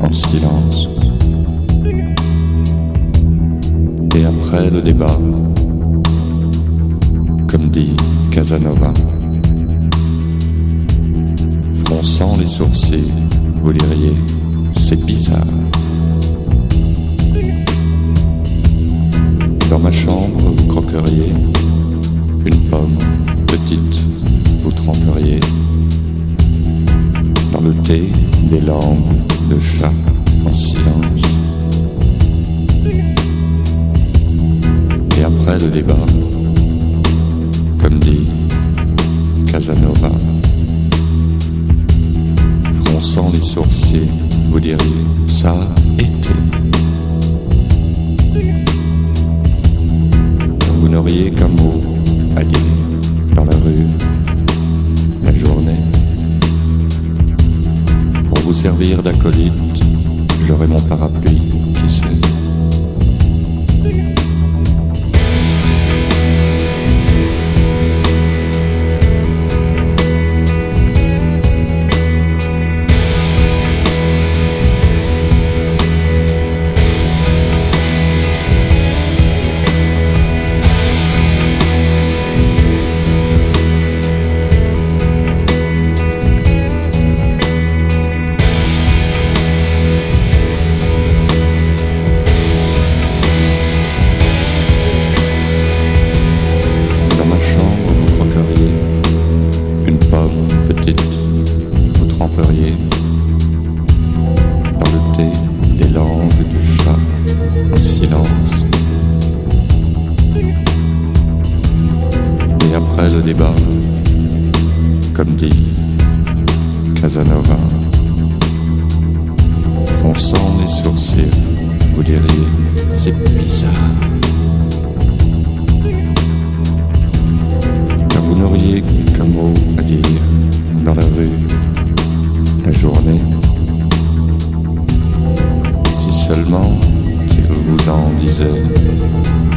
en silence. Et après le débat, comme dit Casanova, fronçant les sourcils, vous diriez, c'est bizarre. Dans ma chambre, vous croqueriez une pomme petite, vous tremperiez dans le thé des langues de chat en silence. Et après le débat, comme dit Casanova, fronçant les sourcils, vous diriez, ça a été. Vous n'auriez qu'un mot à dire dans la rue, la journée. Pour vous servir d'acolyte, j'aurai mon parapluie, qui sait. Vous tremperiez dans le thé des langues de chat en silence. Et après le débat, comme dit Casanova, fronçant les sourcils, vous diriez, c'est bizarre. Car vous n'auriez qu'un mot à dire dans la rue, la journée. Si seulement qu'il vous en disait